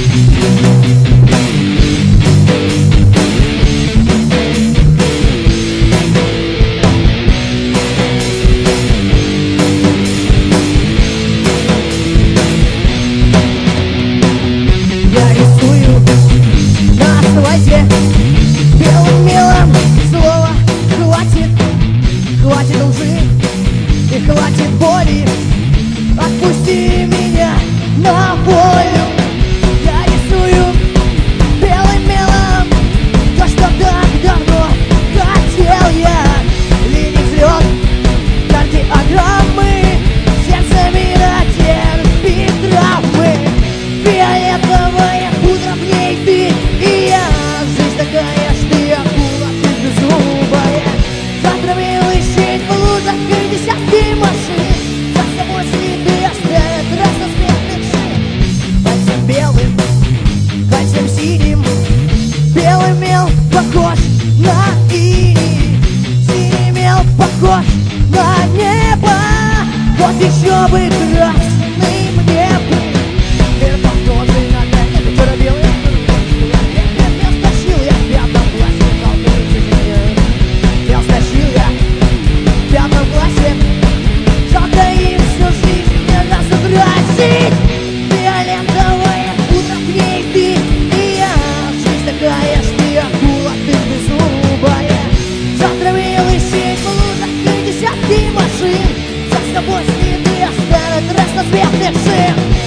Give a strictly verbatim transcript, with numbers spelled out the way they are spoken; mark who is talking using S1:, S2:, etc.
S1: Белым мелом слова хватит, хватит лжи и хватит боли. Отпусти меня на волю. Я рисую белым мелом то, что так давно хотел я. Линии взлет, кардиограммы, сердцами натерпит травмы. Фиолетовая пудра, в ней ты и я. Жизнь такая, что ты акула, ты беззубая. Затравилась сеть в лужах и десятки машин. За собой следы оставят разноцветных шин. Пальцем белым, пальцем синим. Белый мел похож на иней, синий мел похож на небо. Вот еще бы красным небом. Мир похож на это черно-белый. Фиолетовая пудра, в ней ты и я. Жизнь такая, что ты акула, ты беззубая. Затравилась сеть в лужах и десятки машин. За собой следы оставят разноцветных шин.